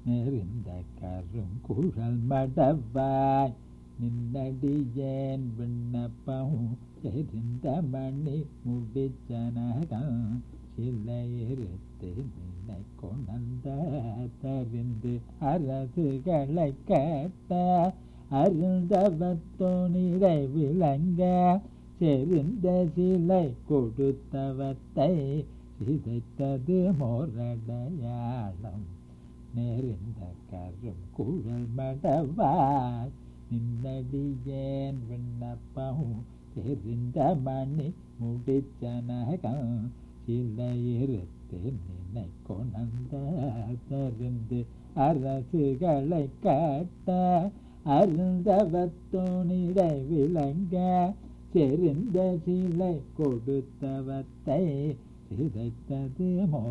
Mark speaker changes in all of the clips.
Speaker 1: நெறிந்த கருங்குழல் மடவாய் நின்னடியேன் விண்ணப்பம் எரிந்த மணி முடிச்சனகம் சிலையிருத்து நினை கொணர்ந்த தறிந்து அரசுகளை கேட்ட அருந்தவத்தோனிடை விளங்க செறிந்த சிலை கொடுத்தவத்தை சிதைத்தது மோரடையாளம் நெறிந்த கரும் குழல் மடவாய் நின்னடியேன் விண்ணப்பம் தெரிந்த மணி முடிச்சனகம் சிலையிருத்து நினை கொணர்ந்த தறிந்து அரசுகளை காட்ட அருந்தவத்தோனிடை விளங்க செறிந்த சிலை கொடுத்தவத்தை சிதைத்தது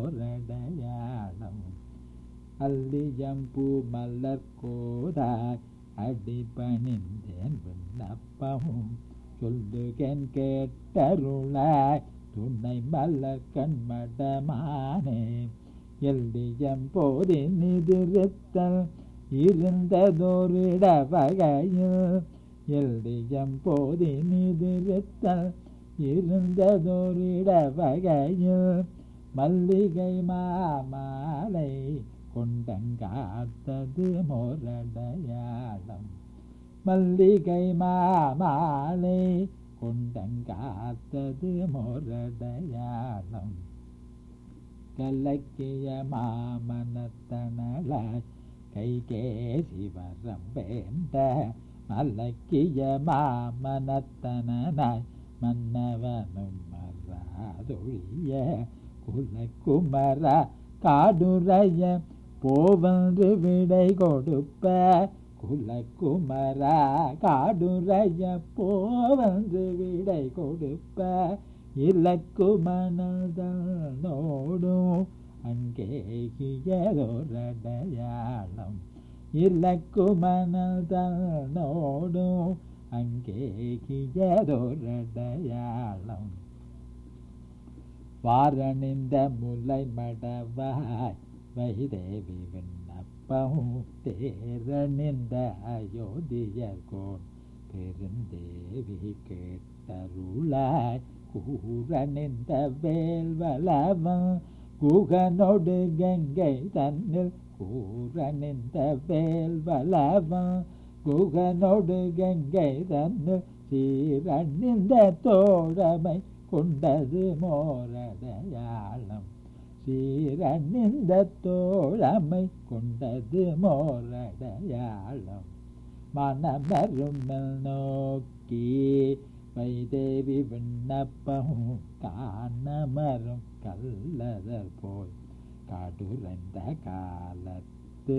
Speaker 1: மோரடையாளம் அல்லியம்பூ மலர் கோதாய் அடிபணிந்தேன் விண்ணப்பமும் சொல்லுகன் கேட்டருளாய் துணை மலர் கண்மடமானே எல்லியம் போதி நிதிருத்தல் இருந்ததோரிட வகையில் எல்லியம் போதி நிதிருத்தல் இருந்ததோரிட வகையில் மல்லிகை மாமாலை கொண்டங்காத்தது மோரடையாளம் மல்லிகை மாமாலை கொண்டங்காத்தது மோரடையாளம் கலக்கிய மாமனத்தனளாய் கைகேசி வரம் வேண்ட மலக்கிய மாமனத்தனாய் மன்னவனும் மறாதொழிய குலக்குமர காடுரைய போவென்று விடை கொடுப்ப குலக்குமர காடுரைய போவென்று விடை கொடுப்ப இலக்குமனதனோடும் அங்கேகியதோரடையாளம் இலக்குமனதனோடும் அங்கேகியதோரடையாளம் வாரணிந்த முலை மடவாய் வைதேவி விண்ணப்பம் தேரணிந்த அயோத்தியர்கோன் பெருந்தேவி கேட்டருளாய் கூரணிந்த வேல்வலவன் குகனோடு கங்கை தன்னில் கூரணிந்த வேல்வலவன் குகனோடு கங்கை தன்னில் சீரணிந்த தோழமை கொண்டது மோரடையாளம் சீரணிந்த தோழமை கொண்டது மோரடையாளம் மனமரும் நோக்கி வைதேவி விண்ணப்பம் காணமரும் கல்லதர் போய் காடுரைந்த காலத்து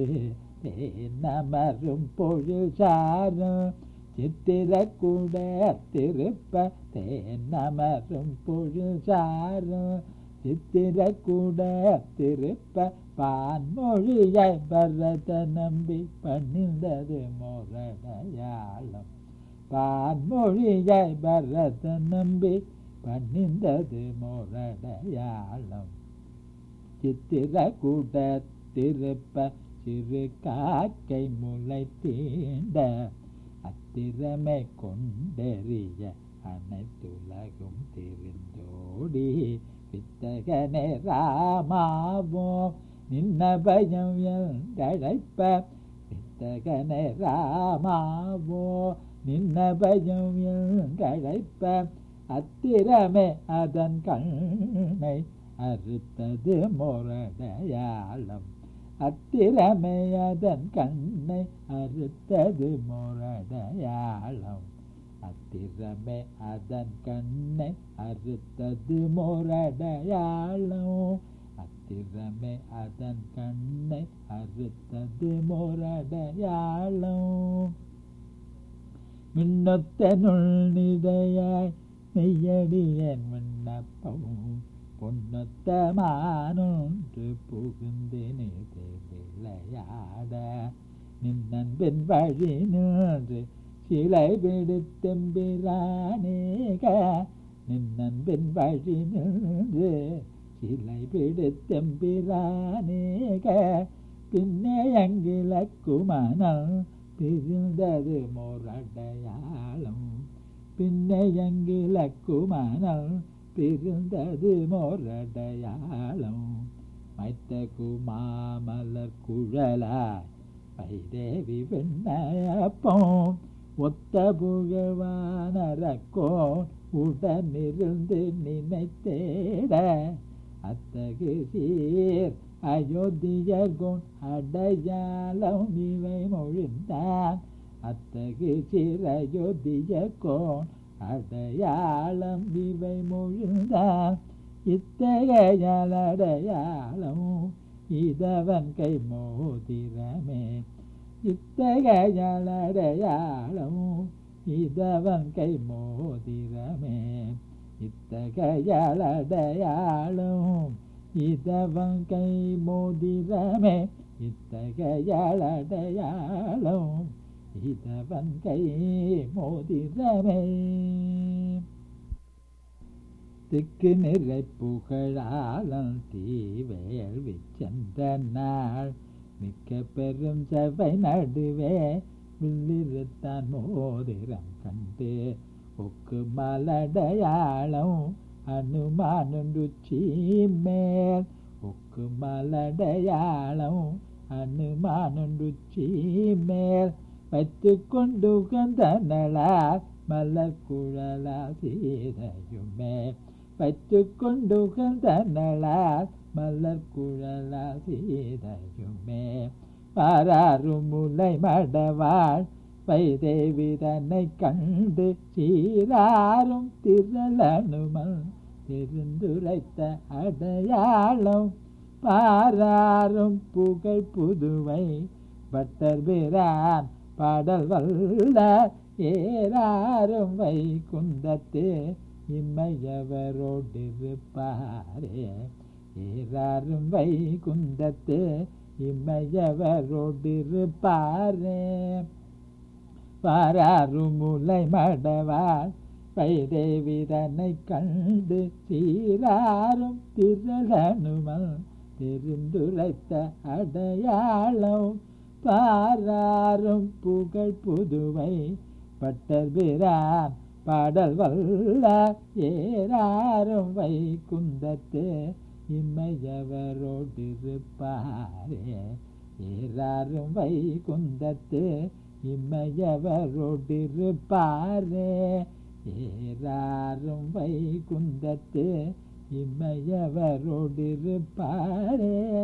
Speaker 1: தேனமரும் பொழுசாரும் சித்திர கூட திருப்ப தேனமரும் பொழுசாரும் சித்திர கூட திருப்ப பான்மொழியாய் பரத நம்பி பணிந்தது மோரடையாளம் பான்மொழியாய் பரத நம்பி பணிந்தது மோரடையாளம் சித்திர கூட திருப்ப சிறு காக்கை முளை தீண்ட அத்திரமை கொண்டெறிய அனைத்துலகும் தெரிந்தோடி வித்தகனே ராமாவோ நின்ன பயம் என்றழைப்ப வித்தகனே ராமாவோ நின்ன பயம் என்றழைப்ப அத்திரமே அதன் கண்ணை அறுத்தது மோரடையாளம் அத்திரமே அதன் கண்ணை அறுத்தது மோரடையாளம் அத்திரமே அதன் கண்ணை அறுத்தது மோரடையாளம் அத்திரமே அதன் கண்ணை அறுத்தது மோரடையாளம் மின்னொத்தனுள் நிதையாய் நெய்யடியன் விண்ணப்பம் பொன்னொத்தமானொன்று புகுந்தினே விளையாட நின்னன்பின் வழி நின்று சிலை பிடித்தெம்பிரானேக நின்னன்பின் வழி நின்று சிலை பிடித்தெம்பிரானேக பின்னே எங்கிலக்குமணல் பிரிந்தது மோரடையாளம். பின்னே எங்கிலக்குமணல் பிரிந்தது மோரடையாளம். மைத்த குமாமலர் குழலாய் வைதேவி வெண்ணப்பம் ஒத்த புகழ்வானரக்கோ உடனிருந்து நினைத்தேட அத்தகு சீர் அயோத்தியர்கோன் அடையாளம் இவை மொழிந்தான். அத்தகு சீர் அயோத்தியர்கோன் அடையாளம் இவை மொழிந்தான். இத்தகையடையாளம் இதவன் கை மோதிரமே. இத்தகையடையாளம் இதவன் கை மோதிரமே. இத்தகையடையாளம் இதவன் கை மோதிரமே. இத்தகையடையாளம் இதவன் கை மோதிரமே. திக்கு நிறை புகழாளன் தீவேள்வி சென்ற நாள் மிக்க பெரும் சபை நடுவே வில்லிருத்தான் மோதிரம் கண்டு ஒக்கு மலடையாளம் அனுமானும் ருச்சி மேல். ஒக்கு மலடையாளம் அனுமானும் ருச்சி மேல் வைத்து கொண்டு கந்தனளார் மலர் குழலா சீதையுமே. வைத்து கொண்டு கந்தனளார் மலர் குழலா சீதையுமே. பாராறு முலை மடவாள் வைதேவி தன்னை கண்டு சீராரும் திரளனுமல் தெரிந்துரைத்த அடையாளம். பாராரும் புகழ் புதுவை பட்டர் பிரான் பாடல் வல்ல ஏறாரும் வைகுந்தத்து இம்மையவரோடிருப்பாரே. ஏறாரும் வைகுந்தத்து இம்மையவரோடிருப்பாரே. பாராரு முலை மடவாள் வைதேவி தன்னை கண்டு சீராரும் திரளனுமல் தெரிந்துரைத்த அடையாளம். பாராரும் புகழ் புதுவை பட்டர் பிரான் பாடல் வல்ல ஏறாரும் வைகுந்தத்து இம்மையவரோடிருப்பாரே. ஏறாரும் வைகுந்தத்து இம்மையவரோடிருப்பாரே. ஏறாரும் வைகுந்தத்து இம்மையவரோடிருப்பாரே.